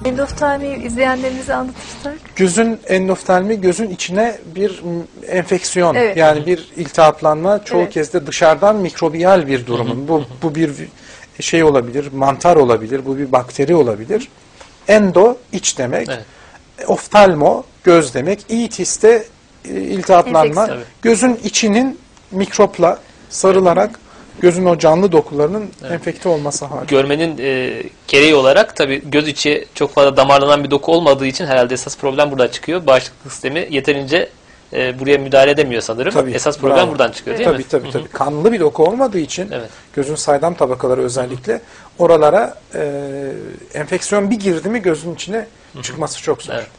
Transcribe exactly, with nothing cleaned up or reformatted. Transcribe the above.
Endoftalmi izleyenlerimize anlatırsak. Gözün endoftalmi, gözün içine bir enfeksiyon, Evet. yani bir iltihaplanma, çoğu Evet. kez de dışarıdan mikrobiyal bir durumun. Bu, bu bir şey olabilir, mantar olabilir, bu bir bakteri olabilir. Endo, iç demek. Evet. Oftalmo, göz demek. İtis de e, iltihaplanma. Enfeksiyon. Gözün içinin mikropla sarılarak gözün o canlı dokularının Evet. enfekte olması hali. Görmenin e, gereği olarak tabii göz içi çok fazla damarlanan bir doku olmadığı için herhalde esas problem burada çıkıyor. Bağışıklık sistemi yeterince e, buraya müdahale edemiyor sanırım. Tabii, esas problem bravo. buradan çıkıyor değil Tabii mi? tabii tabii. Kanlı bir doku olmadığı için Evet. gözün saydam tabakaları özellikle oralara e, enfeksiyon bir girdi mi gözün içine çıkması çok zor. Evet.